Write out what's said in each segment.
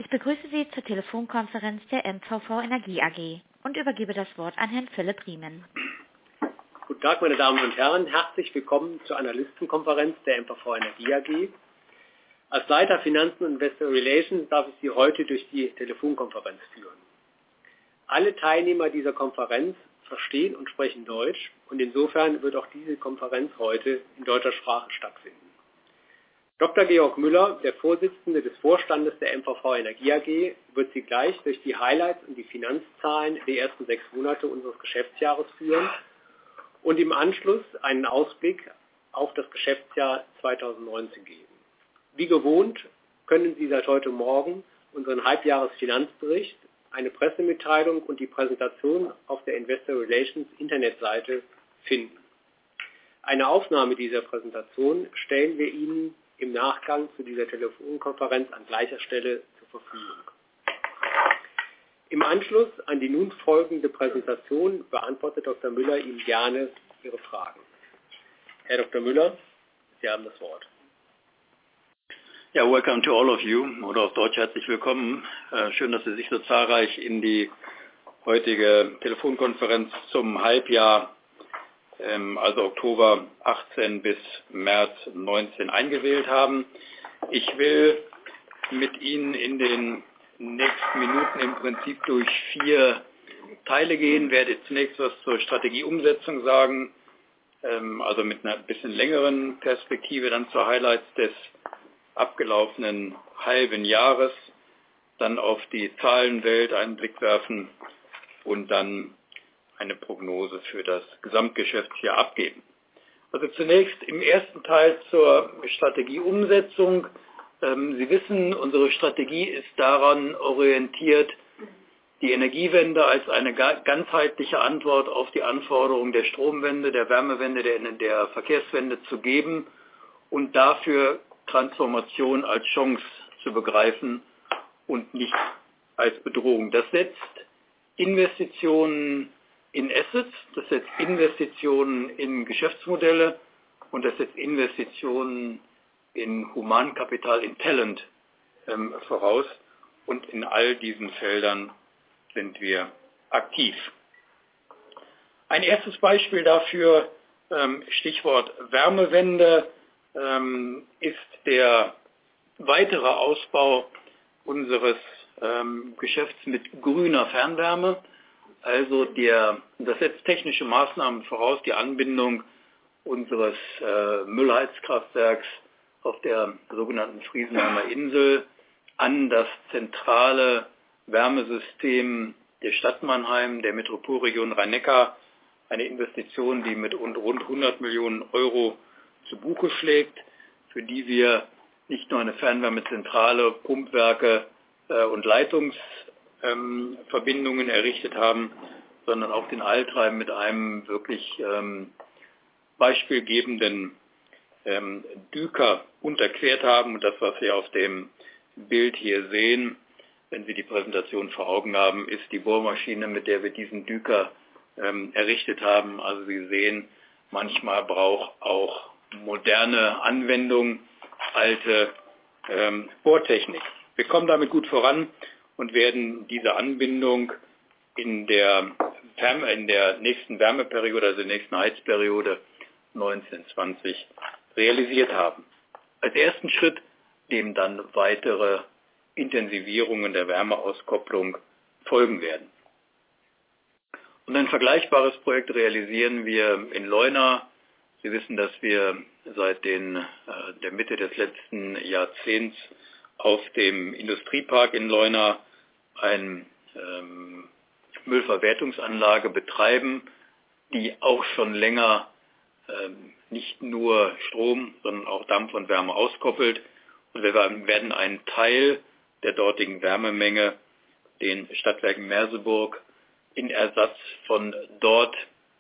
Ich begrüße Sie zur Telefonkonferenz der MVV Energie AG und übergebe das Wort an Herrn Philipp Riemen. Guten Tag, meine Damen und Herren. Herzlich willkommen zur Analystenkonferenz der MVV Energie AG. Als Leiter Finanzen und Investor Relations darf ich Sie heute durch die Telefonkonferenz führen. Alle Teilnehmer dieser Konferenz verstehen und sprechen Deutsch und insofern wird auch diese Konferenz heute in deutscher Sprache stattfinden. Dr. Georg Müller, der Vorsitzende des Vorstandes der MVV Energie AG, wird Sie gleich durch die Highlights und die Finanzzahlen der ersten 6 Monate unseres Geschäftsjahres führen und im Anschluss einen Ausblick auf das Geschäftsjahr 2019 geben. Wie gewohnt können Sie seit heute Morgen unseren Halbjahresfinanzbericht, eine Pressemitteilung und die Präsentation auf der Investor Relations Internetseite finden. Eine Aufnahme dieser Präsentation stellen wir Ihnen im Nachgang zu dieser Telefonkonferenz an gleicher Stelle zur Verfügung. Im Anschluss an die nun folgende Präsentation beantwortet Dr. Müller Ihnen gerne Ihre Fragen. Herr Dr. Müller, Sie haben das Wort. Ja, welcome to all of you, oder auf Deutsch herzlich willkommen. Schön, dass Sie sich so zahlreich in die heutige Telefonkonferenz zum Halbjahr, also Oktober 18 bis März 19 eingewählt haben. Ich will mit Ihnen in den nächsten Minuten im Prinzip durch 4 Teile gehen, werde zunächst was zur Strategieumsetzung sagen, also mit einer bisschen längeren Perspektive, dann zur Highlights des abgelaufenen halben Jahres, dann auf die Zahlenwelt einen Blick werfen und dann eine Prognose für das Gesamtgeschäftsjahr abgeben. Also zunächst im ersten Teil zur Strategieumsetzung. Sie wissen, unsere Strategie ist daran orientiert, die Energiewende als eine ganzheitliche Antwort auf die Anforderungen der Stromwende, der Wärmewende, der Verkehrswende zu geben und dafür Transformation als Chance zu begreifen und nicht als Bedrohung. Das setzt Investitionen in Assets, das setzt Investitionen in Geschäftsmodelle und das setzt Investitionen in Humankapital, in Talent voraus. Und in all diesen Feldern sind wir aktiv. Ein erstes Beispiel dafür, Stichwort Wärmewende, ist der weitere Ausbau unseres Geschäfts mit grüner Fernwärme. Also das setzt technische Maßnahmen voraus, die Anbindung unseres Müllheizkraftwerks auf der sogenannten Friesenheimer Insel an das zentrale Wärmesystem der Stadt Mannheim, der Metropolregion Rhein-Neckar, eine Investition, die mit rund 100 Millionen Euro zu Buche schlägt, für die wir nicht nur eine Fernwärmezentrale, Pumpwerke und Leitungsverbindungen errichtet haben, sondern auch den Alltreiben mit einem wirklich beispielgebenden Düker unterquert haben. Und das, was Sie auf dem Bild hier sehen, wenn Sie die Präsentation vor Augen haben, ist die Bohrmaschine, mit der wir diesen Düker errichtet haben. Also Sie sehen, manchmal braucht auch moderne Anwendung alte Bohrtechnik. Wir kommen damit gut voran und werden diese Anbindung in der nächsten Wärmeperiode, also der nächsten Heizperiode 1920 realisiert haben. Als ersten Schritt, dem dann weitere Intensivierungen der Wärmeauskopplung folgen werden. Und ein vergleichbares Projekt realisieren wir in Leuna. Sie wissen, dass wir seit der Mitte des letzten Jahrzehnts auf dem Industriepark in Leuna eine Müllverwertungsanlage betreiben, die auch schon länger nicht nur Strom, sondern auch Dampf und Wärme auskoppelt. Und wir werden einen Teil der dortigen Wärmemenge, den Stadtwerken Merseburg, in Ersatz von dort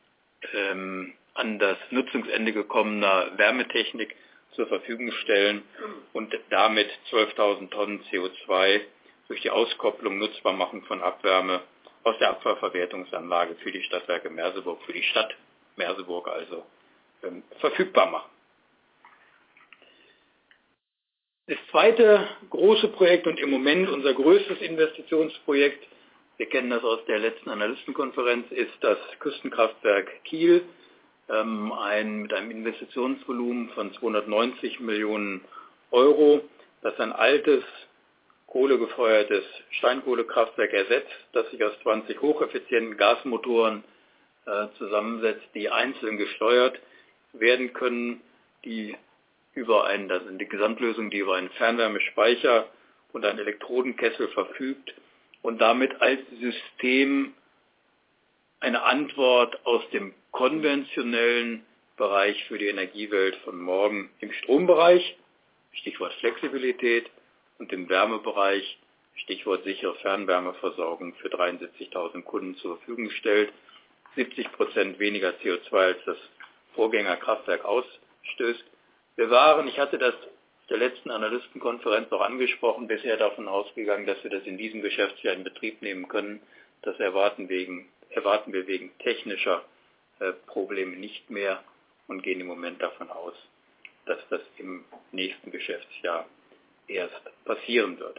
an das Nutzungsende gekommener Wärmetechnik zur Verfügung stellen und damit 12.000 Tonnen CO2 durch die Auskopplung nutzbar machen von Abwärme aus der Abfallverwertungsanlage für die Stadtwerke Merseburg, für die Stadt Merseburg also verfügbar machen. Das zweite große Projekt und im Moment unser größtes Investitionsprojekt, wir kennen das aus der letzten Analystenkonferenz, ist das Küstenkraftwerk Kiel, mit einem Investitionsvolumen von 290 Millionen Euro, das ein altes kohlegefeuertes Steinkohlekraftwerk ersetzt, das sich aus 20 hocheffizienten Gasmotoren zusammensetzt, die einzeln gesteuert werden können, die das sind die Gesamtlösung, die über einen Fernwärmespeicher und einen Elektrodenkessel verfügt und damit als System eine Antwort aus dem konventionellen Bereich für die Energiewelt von morgen im Strombereich, Stichwort Flexibilität, und im Wärmebereich, Stichwort sichere Fernwärmeversorgung, für 73.000 Kunden zur Verfügung stellt, 70% weniger CO2 als das Vorgängerkraftwerk ausstößt. Wir waren, ich hatte das der letzten Analystenkonferenz auch angesprochen, bisher davon ausgegangen, dass wir das in diesem Geschäftsjahr in Betrieb nehmen können. Das erwarten wir wegen technischer Probleme nicht mehr und gehen im Moment davon aus, dass das im nächsten Geschäftsjahr erst passieren wird.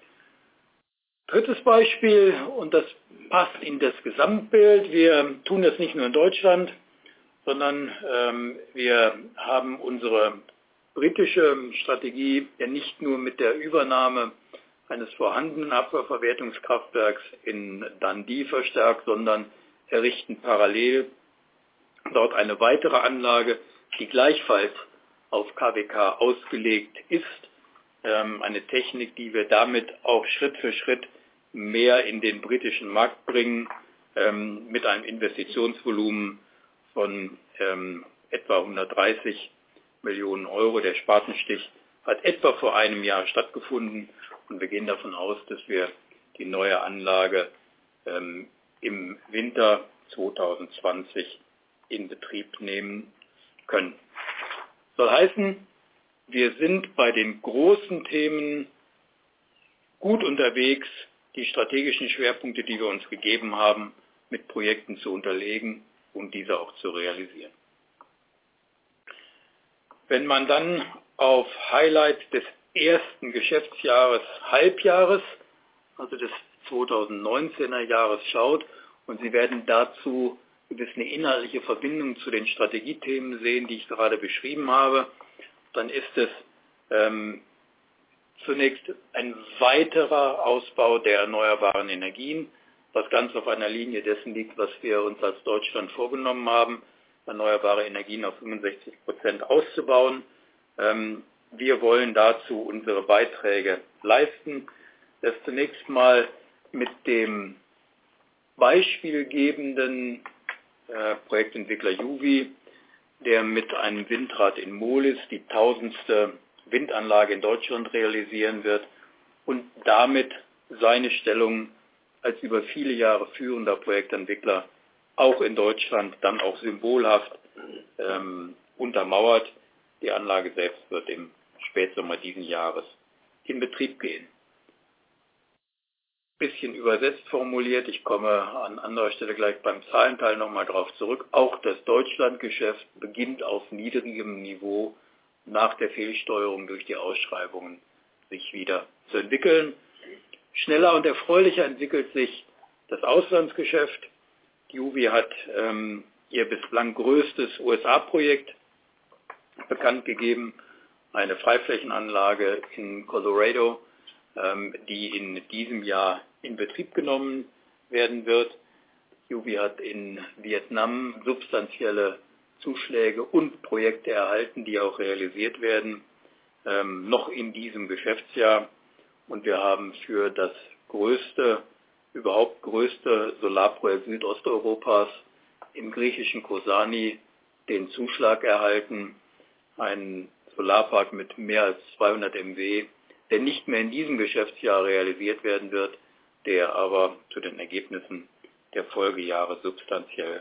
Drittes Beispiel, und das passt in das Gesamtbild. Wir tun das nicht nur in Deutschland, sondern wir haben unsere britische Strategie ja nicht nur mit der Übernahme eines vorhandenen Abwasserverwertungskraftwerks in Dundee verstärkt, sondern errichten parallel dort eine weitere Anlage, die gleichfalls auf KWK ausgelegt ist. Eine Technik, die wir damit auch Schritt für Schritt mehr in den britischen Markt bringen, mit einem Investitionsvolumen von etwa 130 Millionen Euro. Der Spatenstich hat etwa vor einem Jahr stattgefunden und wir gehen davon aus, dass wir die neue Anlage im Winter 2020 in Betrieb nehmen können. Soll heißen, wir sind bei den großen Themen gut unterwegs, die strategischen Schwerpunkte, die wir uns gegeben haben, mit Projekten zu unterlegen und diese auch zu realisieren. Wenn man dann auf Highlights des ersten Geschäftsjahres, Halbjahres, also des 2019er Jahres schaut, und Sie werden dazu eine inhaltliche Verbindung zu den Strategiethemen sehen, die ich gerade beschrieben habe, dann ist es zunächst ein weiterer Ausbau der erneuerbaren Energien, was ganz auf einer Linie dessen liegt, was wir uns als Deutschland vorgenommen haben, erneuerbare Energien auf 65% auszubauen. Wir wollen dazu unsere Beiträge leisten. Das zunächst mal mit dem beispielgebenden Projektentwickler Juvi, der mit einem Windrad in Molis die 1000. Windanlage in Deutschland realisieren wird und damit seine Stellung als über viele Jahre führender Projektentwickler auch in Deutschland dann auch symbolhaft untermauert. Die Anlage selbst wird im Spätsommer diesen Jahres in Betrieb gehen. Bisschen übersetzt formuliert, ich komme an anderer Stelle gleich beim Zahlenteil nochmal drauf zurück, auch das Deutschlandgeschäft beginnt auf niedrigem Niveau nach der Fehlsteuerung durch die Ausschreibungen sich wieder zu entwickeln. Schneller und erfreulicher entwickelt sich das Auslandsgeschäft. Juvi hat ihr bislang größtes USA-Projekt bekannt gegeben, eine Freiflächenanlage in Colorado, die in diesem Jahr in Betrieb genommen werden wird. Juvi hat in Vietnam substanzielle Zuschläge und Projekte erhalten, die auch realisiert werden, noch in diesem Geschäftsjahr. Und wir haben für das überhaupt größte Solarprojekt Südosteuropas im griechischen Kozani den Zuschlag erhalten, einen Solarpark mit mehr als 200 MW, der nicht mehr in diesem Geschäftsjahr realisiert werden wird, der aber zu den Ergebnissen der Folgejahre substanziell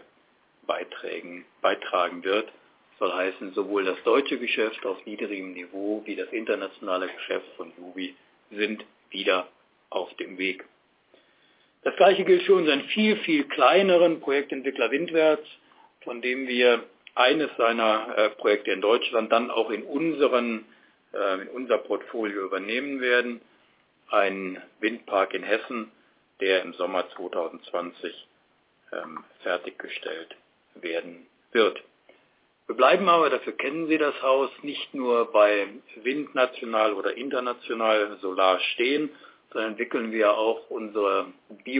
beitragen wird. Das soll heißen, sowohl das deutsche Geschäft auf niedrigem Niveau wie das internationale Geschäft von Juvi sind wieder auf dem Weg. Das Gleiche gilt für unseren viel, viel kleineren Projektentwickler Windwärts, von dem wir eines seiner Projekte in Deutschland dann auch in unseren in unser Portfolio übernehmen werden. Ein Windpark in Hessen, der im Sommer 2020 fertiggestellt werden wird. Wir bleiben aber, dafür kennen Sie das Haus, nicht nur bei Wind national oder international Solar stehen, sondern entwickeln wir auch unsere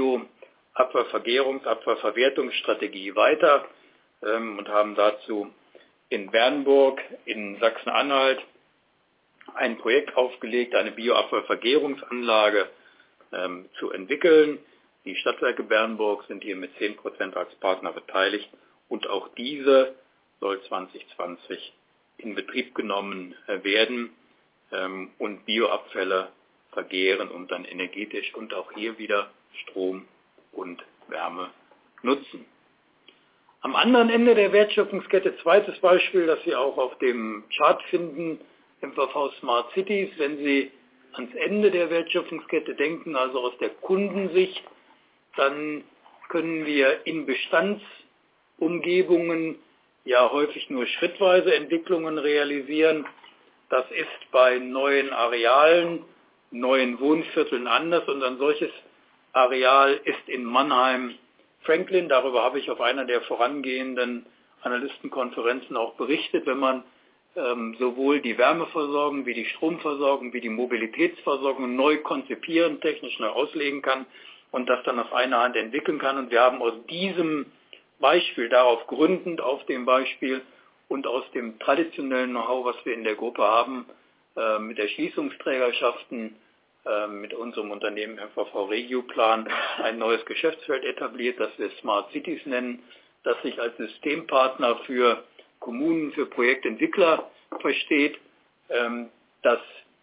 Abfallverwertungsstrategie weiter und haben dazu in Bernburg in Sachsen-Anhalt ein Projekt aufgelegt, eine Bioabfallvergärungsanlage zu entwickeln. Die Stadtwerke Bernburg sind hier mit 10% als Partner beteiligt und auch diese soll 2020 in Betrieb genommen werden und Bioabfälle vergären und dann energetisch und auch hier wieder Strom und Wärme nutzen. Am anderen Ende der Wertschöpfungskette, zweites Beispiel, das Sie auch auf dem Chart finden, MVV Smart Cities, wenn Sie ans Ende der Wertschöpfungskette denken, also aus der Kundensicht, dann können wir in Bestandsumgebungen ja häufig nur schrittweise Entwicklungen realisieren. Das ist bei neuen Arealen, neuen Wohnvierteln anders und ein solches Areal ist in Mannheim-Franklin. Darüber habe ich auf einer der vorangehenden Analystenkonferenzen auch berichtet. Wenn man sowohl die Wärmeversorgung wie die Stromversorgung wie die Mobilitätsversorgung neu konzipieren, technisch neu auslegen kann und das dann auf einer Hand entwickeln kann. Und wir haben aus diesem Beispiel, darauf gründend auf dem Beispiel und aus dem traditionellen Know-how, was wir in der Gruppe haben, mit Erschließungsträgerschaften, mit unserem Unternehmen MVV Regioplan ein neues Geschäftsfeld etabliert, das wir Smart Cities nennen, das sich als Systempartner für Kommunen, für Projektentwickler versteht, das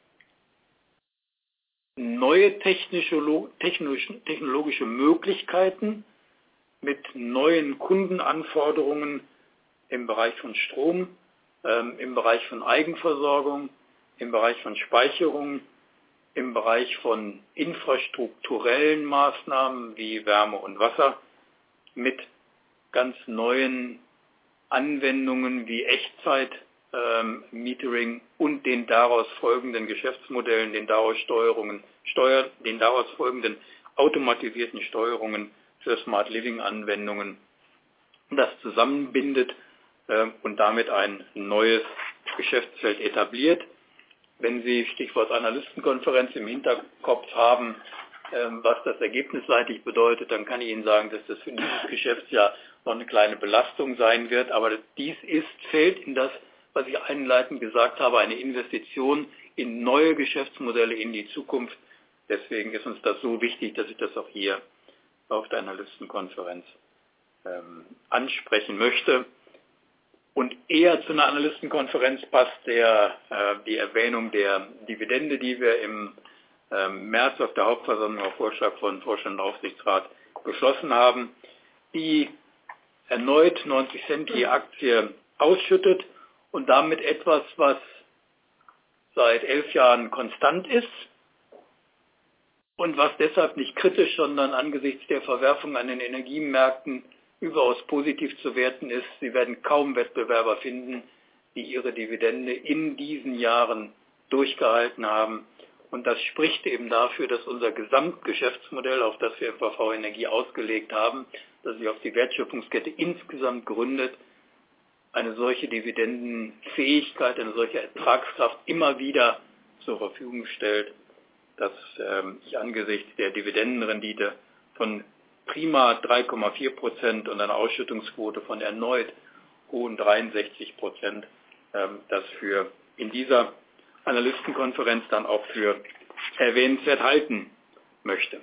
neue technologische Möglichkeiten mit neuen Kundenanforderungen im Bereich von Strom, im Bereich von Eigenversorgung, im Bereich von Speicherung, im Bereich von infrastrukturellen Maßnahmen wie Wärme und Wasser, mit ganz neuen Anwendungen wie Echtzeit-Metering und den daraus folgenden Geschäftsmodellen, den daraus folgenden automatisierten Steuerungen für Smart Living Anwendungen, das zusammenbindet und damit ein neues Geschäftsfeld etabliert. Wenn Sie Stichwort Analystenkonferenz im Hinterkopf haben, was das ergebnisseitig bedeutet, dann kann ich Ihnen sagen, dass das für dieses Geschäftsjahr noch eine kleine Belastung sein wird. Aber dies fällt in das, was ich einleitend gesagt habe, eine Investition in neue Geschäftsmodelle in die Zukunft. Deswegen ist uns das so wichtig, dass ich das auch hier auf der Analystenkonferenz ansprechen möchte. Und eher zu einer Analystenkonferenz passt die Erwähnung der Dividende, die wir im März auf der Hauptversammlung auf Vorschlag von Vorstand und Aufsichtsrat beschlossen haben, die erneut 90 Cent je Aktie ausschüttet und damit etwas, was seit 11 Jahren konstant ist und was deshalb nicht kritisch, sondern angesichts der Verwerfung an den Energiemärkten überaus positiv zu werten ist. Sie werden kaum Wettbewerber finden, die ihre Dividende in diesen Jahren durchgehalten haben. Und das spricht eben dafür, dass unser Gesamtgeschäftsmodell, auf das wir MVV Energie ausgelegt haben, das sich auf die Wertschöpfungskette insgesamt gründet, eine solche Dividendenfähigkeit, eine solche Ertragskraft immer wieder zur Verfügung stellt, dass ich angesichts der Dividendenrendite von prima 3,4% und einer Ausschüttungsquote von erneut hohen 63%, das für in dieser Analystenkonferenz dann auch für erwähnenswert halten möchte.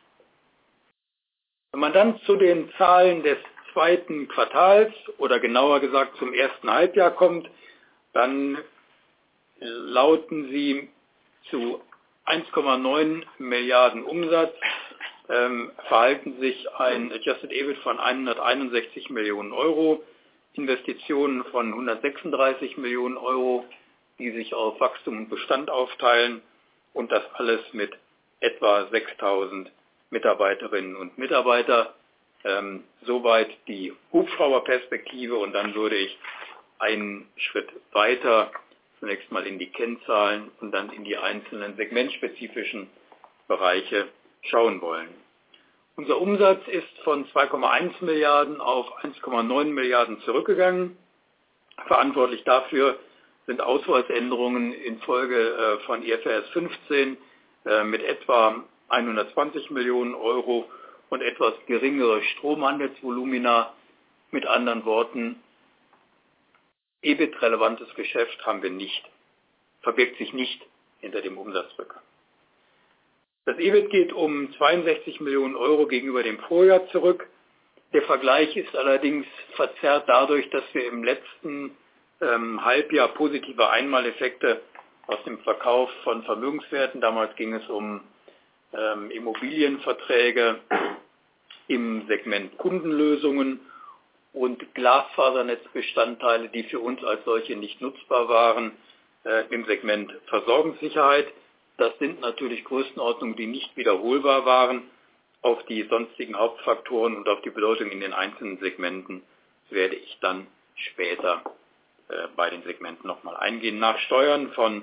Wenn man dann zu den Zahlen des zweiten Quartals oder genauer gesagt zum ersten Halbjahr kommt, dann lauten sie zu 1,9 Milliarden Umsatz, verhalten sich ein Adjusted EBIT von 161 Millionen Euro, Investitionen von 136 Millionen Euro, die sich auf Wachstum und Bestand aufteilen und das alles mit etwa 6.000 Mitarbeiterinnen und Mitarbeiter. Soweit die Hubschrauberperspektive und dann würde ich einen Schritt weiter zunächst mal in die Kennzahlen und dann in die einzelnen segmentspezifischen Bereiche schauen wollen. Unser Umsatz ist von 2,1 Milliarden auf 1,9 Milliarden zurückgegangen. Verantwortlich dafür sind Ausweisänderungen infolge von IFRS 15 mit etwa 120 Millionen Euro und etwas geringere Stromhandelsvolumina. Mit anderen Worten, EBIT-relevantes Geschäft haben wir nicht, verbirgt sich nicht hinter dem Umsatzrückgang. Das EBIT geht um 62 Millionen Euro gegenüber dem Vorjahr zurück. Der Vergleich ist allerdings verzerrt dadurch, dass wir im letzten Halbjahr positive Einmaleffekte aus dem Verkauf von Vermögenswerten, damals ging es um Immobilienverträge im Segment Kundenlösungen und Glasfasernetzbestandteile, die für uns als solche nicht nutzbar waren, im Segment Versorgungssicherheit. Das sind natürlich Größenordnungen, die nicht wiederholbar waren. Auf die sonstigen Hauptfaktoren und auf die Bedeutung in den einzelnen Segmenten werde ich dann später bei den Segmenten nochmal eingehen. Nach Steuern von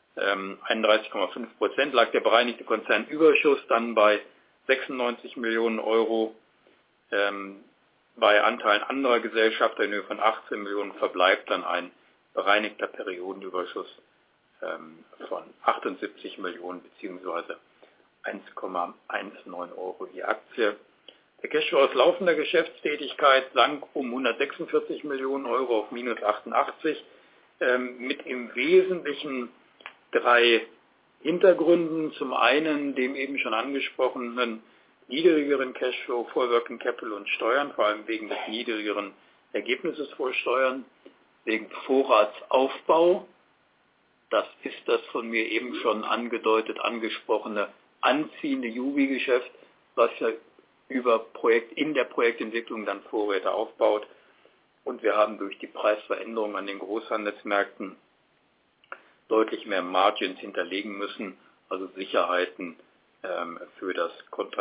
31,5% lag der bereinigte Konzernüberschuss dann bei 96 Millionen Euro. Bei Anteilen anderer Gesellschafter in Höhe von 18 Millionen verbleibt dann ein bereinigter Periodenüberschuss von 78 Millionen bzw. 1,19 Euro je Aktie. Der Cashflow aus laufender Geschäftstätigkeit sank um 146 Millionen Euro auf minus 88, mit im Wesentlichen 3 Hintergründen. Zum einen dem eben schon angesprochenen niedrigeren Cashflow vor Working Capital und Steuern, vor allem wegen des niedrigeren Ergebnisses vor Steuern, wegen Vorratsaufbau. Das ist das von mir eben schon angedeutet, angesprochene anziehende Jubi-Geschäft, was ja in der Projektentwicklung dann Vorräte aufbaut. Und wir haben durch die Preisveränderung an den Großhandelsmärkten deutlich mehr Margins hinterlegen müssen, also Sicherheiten für das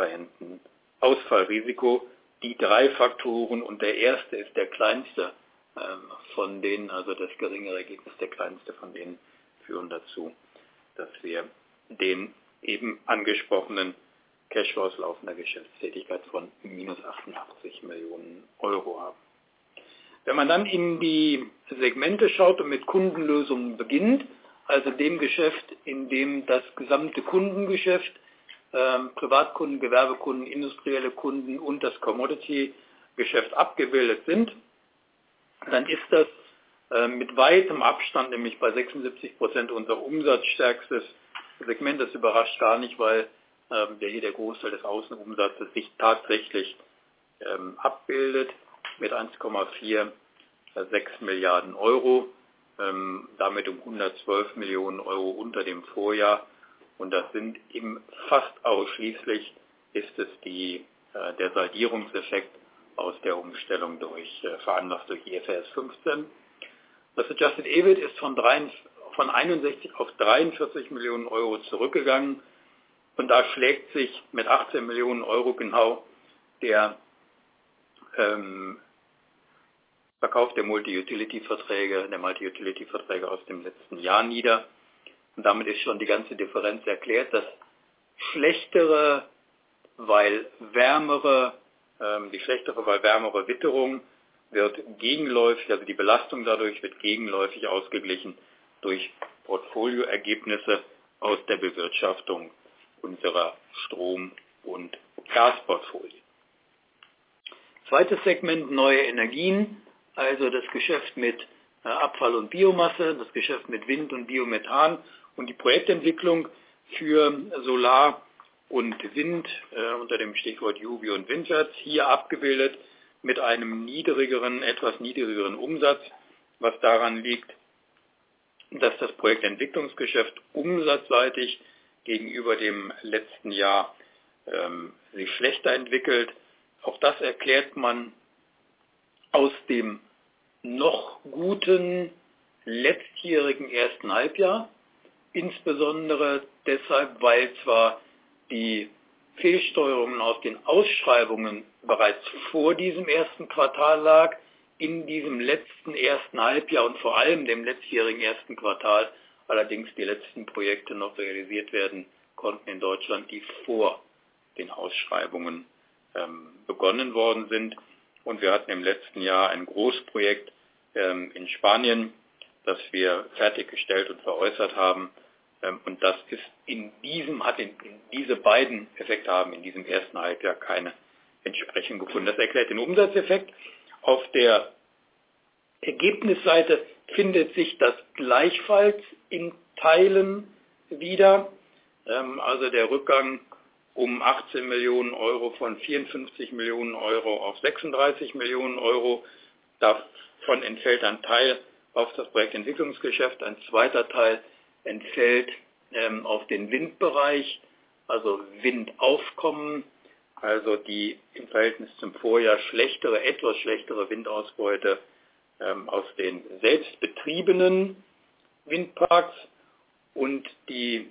Kontrahentenausfallrisiko. Die 3 Faktoren und der erste ist der kleinste von denen, also das geringere Ergebnis, der kleinste von denen führen dazu, dass wir den eben angesprochenen Cashflow aus laufender Geschäftstätigkeit von minus 88 Millionen Euro haben. Wenn man dann in die Segmente schaut und mit Kundenlösungen beginnt, also dem Geschäft, in dem das gesamte Kundengeschäft, Privatkunden, Gewerbekunden, industrielle Kunden und das Commodity-Geschäft abgebildet sind, dann ist das mit weitem Abstand, nämlich bei 76% unser umsatzstärkstes Segment. Das überrascht gar nicht, weil hier der Großteil des Außenumsatzes sich tatsächlich abbildet mit 1,46 Milliarden Euro, damit um 112 Millionen Euro unter dem Vorjahr. Und das sind eben fast ausschließlich, ist es der Saldierungseffekt aus der Umstellung veranlasst durch IFRS 15. Das Adjusted EBIT ist von 61 auf 43 Millionen Euro zurückgegangen. Und da schlägt sich mit 18 Millionen Euro genau der Verkauf der Multi-Utility-Verträge aus dem letzten Jahr nieder. Und damit ist schon die ganze Differenz erklärt. Das schlechtere, weil wärmere Witterung wird gegenläufig, also die Belastung dadurch wird gegenläufig ausgeglichen durch Portfolioergebnisse aus der Bewirtschaftung unserer Strom- und Gasportfolien. Zweites Segment, neue Energien, also das Geschäft mit Abfall und Biomasse, das Geschäft mit Wind und Biomethan und die Projektentwicklung für Solar und Wind unter dem Stichwort Jubi und Windwärts, hier abgebildet mit einem etwas niedrigeren Umsatz, was daran liegt, dass das Projektentwicklungsgeschäft umsatzseitig gegenüber dem letzten Jahr sich schlechter entwickelt. Auch das erklärt man aus dem noch guten letztjährigen ersten Halbjahr, insbesondere deshalb, weil zwar die Fehlsteuerungen aus den Ausschreibungen bereits vor diesem ersten Quartal lag, in diesem letzten ersten Halbjahr und vor allem dem letztjährigen ersten Quartal allerdings die letzten Projekte noch realisiert werden konnten in Deutschland, die vor den Ausschreibungen begonnen worden sind. Und wir hatten im letzten Jahr ein Großprojekt in Spanien, das wir fertiggestellt und veräußert haben. Und das ist diese beiden Effekte haben in diesem ersten Halbjahr keine Entsprechung gefunden. Das erklärt den Umsatzeffekt. Auf der Ergebnisseite findet sich das gleichfalls in Teilen wieder. Also der Rückgang um 18 Millionen Euro von 54 Millionen Euro auf 36 Millionen Euro. Davon entfällt ein Teil auf das Projektentwicklungsgeschäft, ein zweiter Teil entfällt auf den Windbereich, also Windaufkommen, also die im Verhältnis zum Vorjahr etwas schlechtere Windausbeute aus den selbstbetriebenen Windparks und die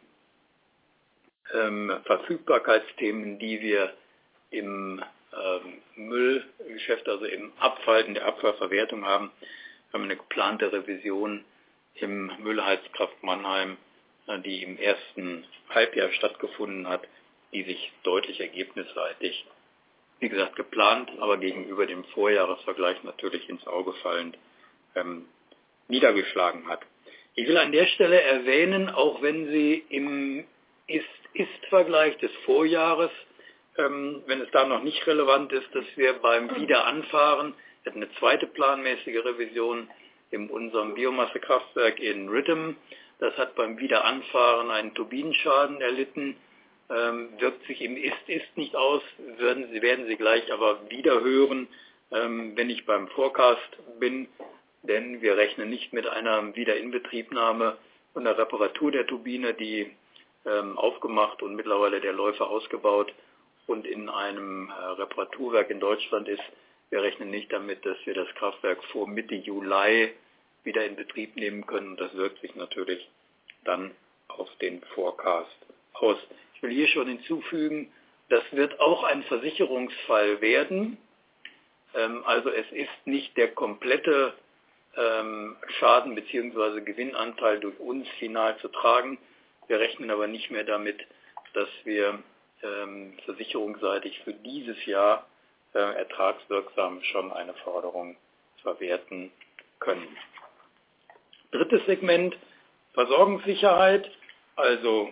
Verfügbarkeitsthemen, die wir im Müllgeschäft, also in der Abfallverwertung haben. Wir haben eine geplante Revision im Müllheizkraft Mannheim, die im ersten Halbjahr stattgefunden hat, die sich deutlich ergebnisseitig, wie gesagt geplant, aber gegenüber dem Vorjahresvergleich natürlich ins Auge fallend niedergeschlagen hat. Ich will an der Stelle erwähnen, auch wenn Sie im Ist-Vergleich des Vorjahres, wenn es da noch nicht relevant ist, dass wir beim Wiederanfahren, wir hatten eine zweite planmäßige Revision in unserem Biomassekraftwerk in Rhythm, das hat beim Wiederanfahren einen Turbinenschaden erlitten, wirkt sich im Ist nicht aus, werden Sie gleich aber wieder hören, wenn ich beim Forecast bin, denn wir rechnen nicht mit einer Wiederinbetriebnahme und einer Reparatur der Turbine, die aufgemacht und mittlerweile der Läufer ausgebaut und in einem Reparaturwerk in Deutschland ist. Wir rechnen nicht damit, dass wir das Kraftwerk vor Mitte Juli wieder in Betrieb nehmen können. Und das wirkt sich natürlich dann auf den Forecast aus. Ich will hier schon hinzufügen, das wird auch ein Versicherungsfall werden. Also es ist nicht der komplette Schaden bzw. Gewinnanteil durch uns final zu tragen. Wir rechnen aber nicht mehr damit, dass wir versicherungsseitig für dieses Jahr ertragswirksam schon eine Forderung verwerten können. Drittes Segment, Versorgungssicherheit, also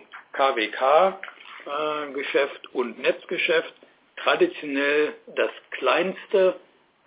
KWK-Geschäft und Netzgeschäft. Traditionell das kleinste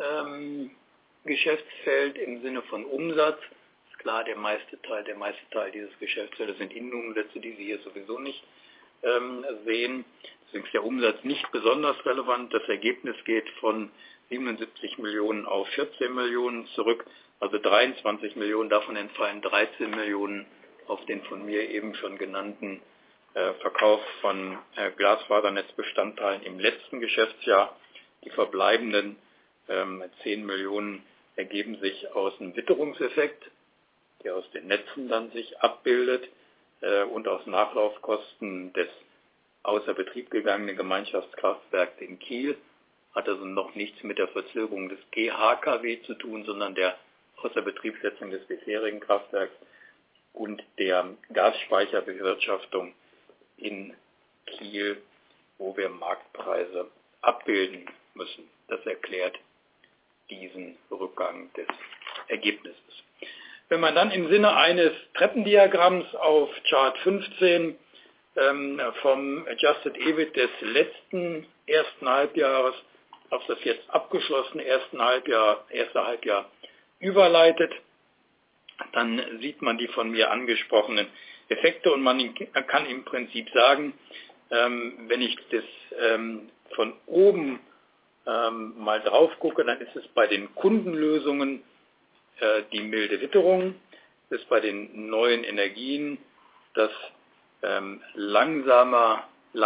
Geschäftsfeld im Sinne von Umsatz. Ist klar, der meiste Teil dieses Geschäftsfeldes sind Innenumsätze, die Sie hier sowieso nicht sehen. Deswegen ist der Umsatz nicht besonders relevant. Das Ergebnis geht von 77 Millionen auf 14 Millionen zurück, also 23 Millionen, davon entfallen 13 Millionen auf den von mir eben schon genannten Verkauf von Glasfasernetzbestandteilen im letzten Geschäftsjahr. Die verbleibenden 10 Millionen ergeben sich aus einem Witterungseffekt, der aus den Netzen dann sich abbildet und aus Nachlaufkosten des außer Betrieb gegangenen Gemeinschaftskraftwerks in Kiel. Hat also noch nichts mit der Verzögerung des GHKW zu tun, sondern der Außerbetriebssetzung des bisherigen Kraftwerks und der Gasspeicherbewirtschaftung in Kiel, wo wir Marktpreise abbilden müssen. Das erklärt diesen Rückgang des Ergebnisses. Wenn man dann im Sinne eines Treppendiagramms auf Chart 15 vom Adjusted EBIT des letzten ersten Halbjahres auf das jetzt abgeschlossene erste Halbjahr überleitet, dann sieht man die von mir angesprochenen Effekte und man kann im Prinzip sagen, wenn ich das von oben mal drauf gucke, dann ist es bei den Kundenlösungen die milde Witterung, ist bei den neuen Energien das langsamere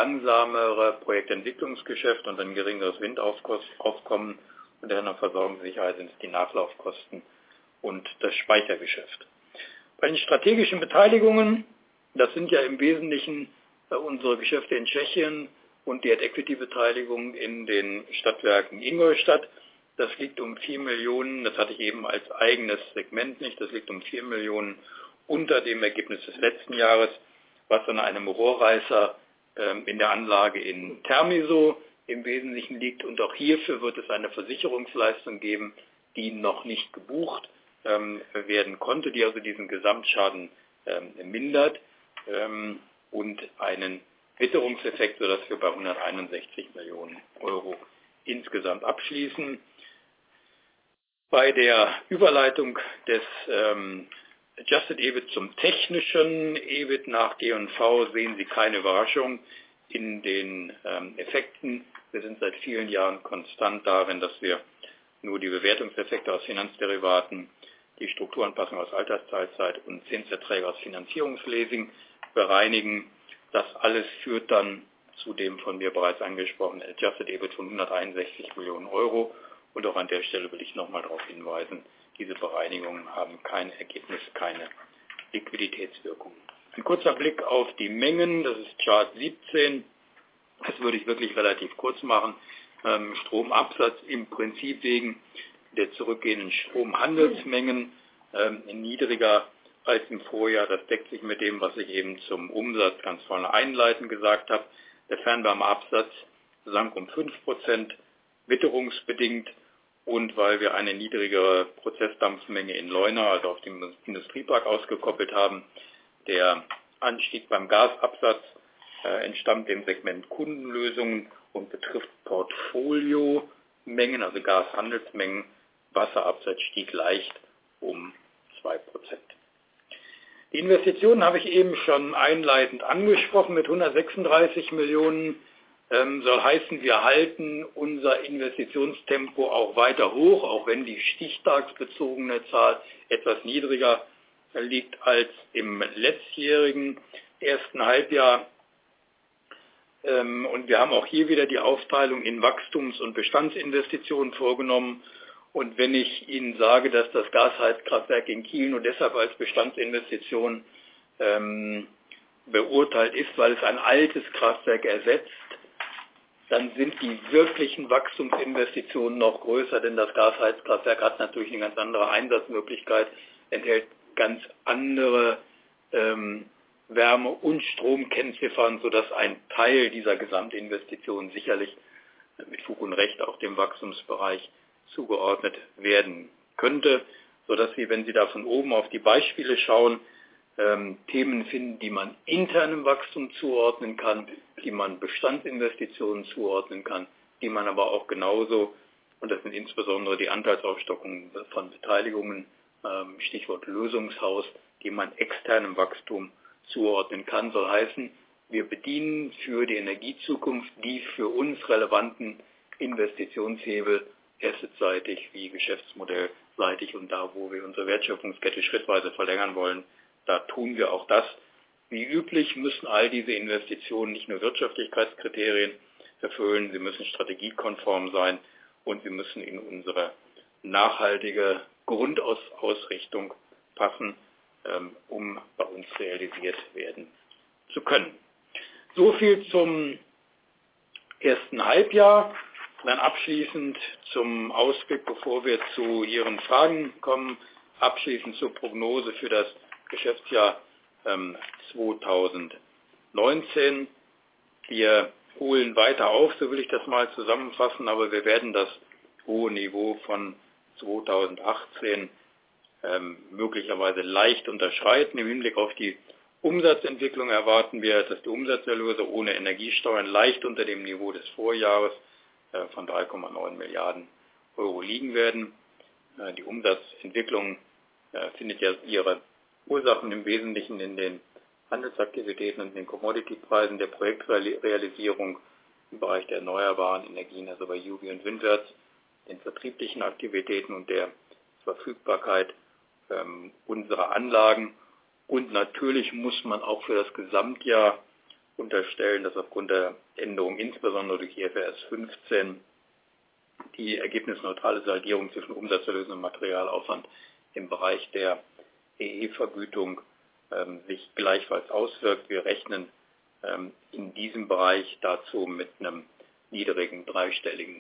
Projektentwicklungsgeschäft und ein geringeres Windaufkommen und in der Versorgungssicherheit sind es die Nachlaufkosten und das Speichergeschäft. Bei den strategischen Beteiligungen, das sind ja im Wesentlichen unsere Geschäfte in Tschechien und die Ad-Equity-Beteiligung in den Stadtwerken Ingolstadt. Das liegt um 4 Millionen, das hatte ich eben als eigenes Segment nicht, das liegt um 4 Millionen unter dem Ergebnis des letzten Jahres, was an einem Rohrreißer in der Anlage in Termiso im Wesentlichen liegt. Und auch hierfür wird es eine Versicherungsleistung geben, die noch nicht gebucht werden konnte, die also diesen Gesamtschaden mindert und einen Witterungseffekt, sodass wir bei 161 Millionen Euro insgesamt abschließen. Bei der Überleitung des Adjusted EBIT zum technischen EBIT nach G&V sehen Sie keine Überraschung in den Effekten. Wir sind seit vielen Jahren konstant darin, dass wir nur die Bewertungseffekte aus Finanzderivaten, die Strukturanpassung aus Altersteilzeit und Zinserträge aus Finanzierungsleasing bereinigen. Das alles führt dann zu dem von mir bereits angesprochenen Adjusted EBIT von 161 Millionen Euro. Und auch an der Stelle will ich nochmal darauf hinweisen, diese Bereinigungen haben kein Ergebnis, keine Liquiditätswirkung. Ein kurzer Blick auf die Mengen, das ist Chart 17. Das würde ich wirklich relativ kurz machen. Stromabsatz im Prinzip wegen der zurückgehenden Stromhandelsmengen niedriger als im Vorjahr. Das deckt sich mit dem, was ich eben zum Umsatz ganz vorne einleitend gesagt habe. Der Fernwärmeabsatz sank um 5%, witterungsbedingt und weil wir eine niedrigere Prozessdampfmenge in Leuna, also auf dem Industriepark, ausgekoppelt haben. Der Anstieg beim Gasabsatz entstammt dem Segment Kundenlösungen und betrifft Portfoliomengen, also Gashandelsmengen. Wasserabsatz stieg leicht um 2%. Die Investitionen habe ich eben schon einleitend angesprochen mit 136 Millionen. Soll heißen, wir halten unser Investitionstempo auch weiter hoch, auch wenn die stichtagsbezogene Zahl etwas niedriger liegt als im letztjährigen ersten Halbjahr. Und wir haben auch hier wieder die Aufteilung in Wachstums- und Bestandsinvestitionen vorgenommen. Und wenn ich Ihnen sage, dass das Gasheizkraftwerk in Kiel nur deshalb als Bestandsinvestition beurteilt ist, weil es ein altes Kraftwerk ersetzt, dann sind die wirklichen Wachstumsinvestitionen noch größer, denn das Gasheizkraftwerk hat natürlich eine ganz andere Einsatzmöglichkeit, enthält ganz andere Wärme- und Stromkennziffern, sodass ein Teil dieser Gesamtinvestitionen sicherlich mit Fug und Recht auch dem Wachstumsbereich zugeordnet werden könnte, sodass Sie, wenn Sie da von oben auf die Beispiele schauen, Themen finden, die man internem Wachstum zuordnen kann, die man Bestandsinvestitionen zuordnen kann, die man aber auch genauso, und das sind insbesondere die Anteilsaufstockungen von Beteiligungen, Stichwort Lösungshaus, die man externem Wachstum zuordnen kann, soll heißen, wir bedienen für die Energiezukunft die für uns relevanten Investitionshebel assetseitig wie geschäftsmodelrseitig und da, wo wir unsere Wertschöpfungskette schrittweise verlängern wollen, da tun wir auch das. Wie üblich müssen all diese Investitionen nicht nur Wirtschaftlichkeitskriterien erfüllen, sie müssen strategiekonform sein und sie müssen in unsere nachhaltige Grundausrichtung passen, um bei uns realisiert werden zu können. So viel zum ersten Halbjahr. Dann abschließend zum Ausblick, bevor wir zu Ihren Fragen kommen, abschließend zur Prognose für das Geschäftsjahr 2019. Wir holen weiter auf, so will ich das mal zusammenfassen, aber wir werden das hohe Niveau von 2018 möglicherweise leicht unterschreiten. Im Hinblick auf die Umsatzentwicklung erwarten wir, dass die Umsatzerlöse ohne Energiesteuern leicht unter dem Niveau des Vorjahres von 3,9 Milliarden Euro liegen werden. Die Umsatzentwicklung findet ja ihre Ursachen im Wesentlichen in den Handelsaktivitäten und den Commodity-Preisen, der Projektrealisierung im Bereich der erneuerbaren Energien, also bei UW und Windwärts, den vertrieblichen Aktivitäten und der Verfügbarkeit unserer Anlagen. Und natürlich muss man auch für das Gesamtjahr unterstellen, dass aufgrund der Änderung, insbesondere durch IFRS 15, die ergebnisneutrale Saldierung zwischen Umsatzerlösen und Materialaufwand im Bereich der EE-Vergütung sich gleichfalls auswirkt. Wir rechnen in diesem Bereich dazu mit einem niedrigen dreistelligen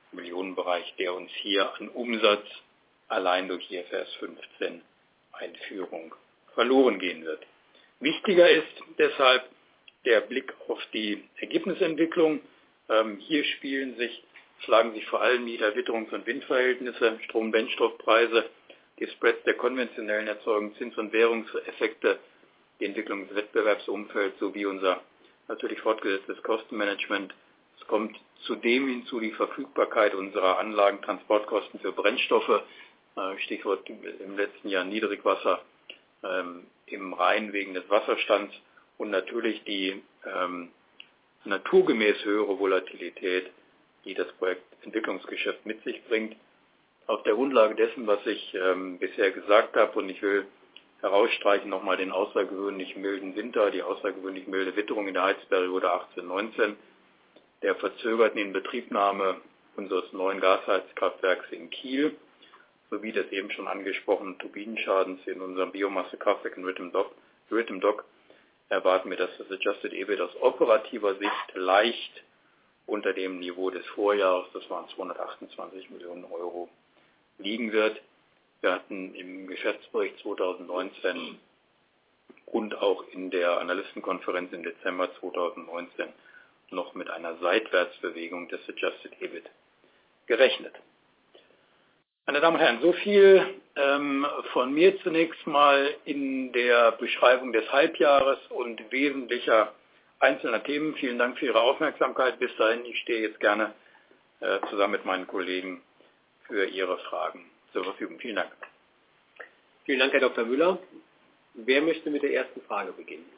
Millionenbereich, der uns hier an Umsatz allein durch IFRS 15 Einführung verloren gehen wird. Wichtiger ist deshalb der Blick auf die Ergebnisentwicklung. Hier schlagen sich vor allem nieder Witterungs- und Windverhältnisse, Strom-Brennstoffpreise, die Spreads der konventionellen Erzeugung, Zins- und Währungseffekte, die Entwicklung des Wettbewerbsumfelds sowie unser natürlich fortgesetztes Kostenmanagement. Es kommt zudem hinzu die Verfügbarkeit unserer Anlagen, Transportkosten für Brennstoffe, Stichwort im letzten Jahr Niedrigwasser im Rhein wegen des Wasserstands und natürlich die naturgemäß höhere Volatilität, die das Projektentwicklungsgeschäft mit sich bringt. Auf der Grundlage dessen, was ich bisher gesagt habe, und ich will herausstreichen nochmal den außergewöhnlich milden Winter, die außergewöhnlich milde Witterung in der Heizperiode 18/19, der verzögerten Inbetriebnahme unseres neuen Gasheizkraftwerks in Kiel, sowie des eben schon angesprochenen Turbinenschadens in unserem Biomassekraftwerk in Rhythm Dock erwarten wir, dass das Adjusted EBIT aus operativer Sicht leicht unter dem Niveau des Vorjahres, das waren 228 Millionen Euro, liegen wird. Wir hatten im Geschäftsbericht 2019 und auch in der Analystenkonferenz im Dezember 2019 noch mit einer Seitwärtsbewegung des Adjusted EBIT gerechnet. Meine Damen und Herren, so viel von mir zunächst mal in der Beschreibung des Halbjahres und wesentlicher einzelner Themen. Vielen Dank für Ihre Aufmerksamkeit. Bis dahin, ich stehe jetzt gerne zusammen mit meinen Kollegen für Ihre Fragen zur Verfügung. Vielen Dank. Vielen Dank, Herr Dr. Müller. Wer möchte mit der ersten Frage beginnen?